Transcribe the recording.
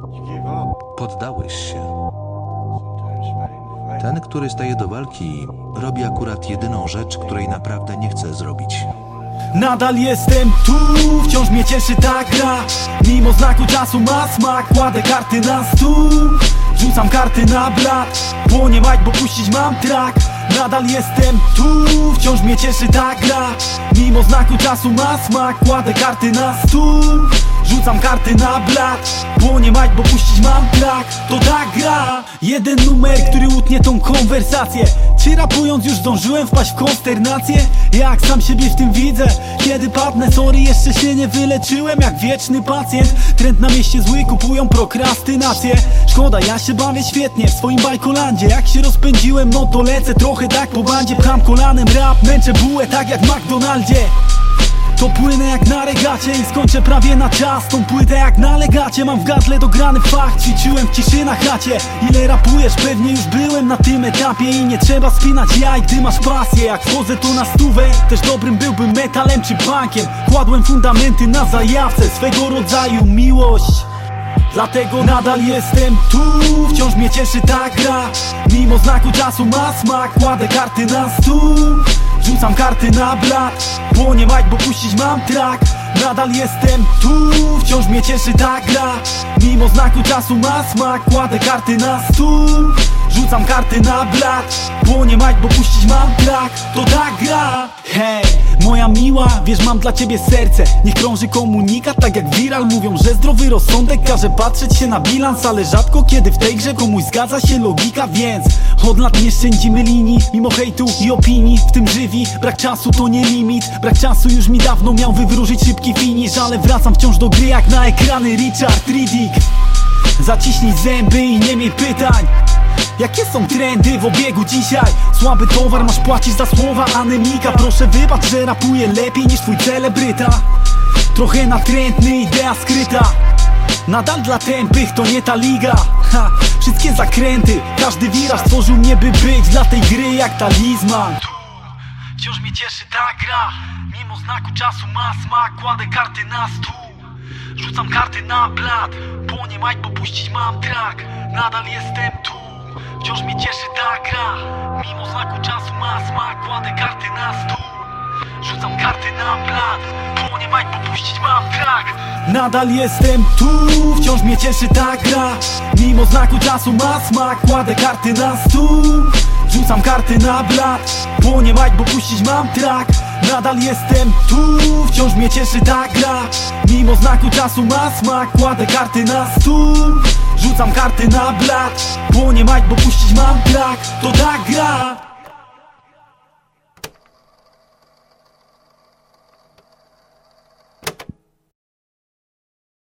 Poddałeś się. Ten, który staje do walki, robi akurat jedyną rzecz, której naprawdę nie chce zrobić. Nadal jestem tu, wciąż mnie cieszy ta gra. Mimo znaku czasu ma smak, kładę karty na stół. Rzucam karty na blat, płonie mic, bo puścić mam track. Nadal jestem tu, wciąż mnie cieszy ta gra. Mimo znaku czasu ma smak, kładę karty na stół. Rzucam karty na blat, płonie mic, bo puścić mam track. To ta gra, jeden numer, który utnie tą konwersację. Czy rapując już zdążyłem wpaść w konsternację? Jak sam siebie w tym widzę, kiedy padnę, sorry, jeszcze się nie wyleczyłem jak wieczny pacjent. Trend na mieście zły, kupują prokrastynację. Szkoda, ja się bawię świetnie w swoim bajkolandzie. Jak się rozpędziłem, no to lecę trochę tak po bandzie. Pcham kolanem rap, męczę bułę tak jak w McDonaldzie. To płynę jak na regacie i skończę prawie na czas tą płytę jak na legacie. Mam w gardle dograny fakt, ćwiczyłem w ciszy na chacie. Ile rapujesz? Pewnie już byłem na tym etapie. I nie trzeba spinać jaj, gdy masz pasję. Jak wchodzę to na stówę, też dobrym byłbym metalem czy punkiem. Kładłem fundamenty na zajawce, swego rodzaju miłość. Dlatego nadal jestem tu, wciąż mnie cieszy ta gra. Mimo znaku czasu ma smak, kładę karty na stół. Rzucam karty na blat, płonie mic, bo puścić mam track. Nadal jestem tu, wciąż mnie cieszy ta gra. Mimo znaku czasu ma smak, kładę karty na stół. Rzucam karty na blat, płonie mic, bo puścić mam track. To ta gra. Hej, moja miła, wiesz, mam dla ciebie serce. Niech krąży komunikat, tak jak viral. Mówią, że zdrowy rozsądek każe patrzeć się na bilans. Ale rzadko kiedy w tej grze komuś zgadza się logika. Więc od lat nie szczędzimy linii, mimo hejtu i opinii. W tym żywi, brak czasu to nie limit. Brak czasu już mi dawno miał wywróżyć szybki finisz. Ale wracam wciąż do gry jak na ekrany Richard Riddick. Zaciśnij zęby i nie miej pytań. Jakie są trendy w obiegu dzisiaj? Słaby towar, masz płacić za słowa. Anemika, proszę wybacz, że rapuję lepiej niż twój celebryta. Trochę natrętny, idea skryta. Nadal dla tępych, to nie ta liga. Ha, wszystkie zakręty, każdy wiraż stworzył mnie, by być dla tej gry jak talizman. Wciąż mnie cieszy ta gra. Mimo znaku czasu ma smak, kładę karty na stół. Rzucam karty na blat, płonie mic, bo puścić mam track. Nadal jestem tu, wciąż mnie cieszy ta gra. Mimo znaku czasu ma smak, kładę karty na stół. Rzucam karty na blat, płonie mic, bo puścić mam track. Nadal jestem tu, wciąż mnie cieszy ta gra. Mimo znaku czasu ma smak, kładę karty na stół. Rzucam karty na blat, płonie mic, bo puścić mam track. Nadal jestem tu, wciąż mnie cieszy ta gra. Mimo znaku czasu ma smak, kładę karty na stół. Rzucam karty na blat, płonie mic, bo puścić mam track. To ta gra.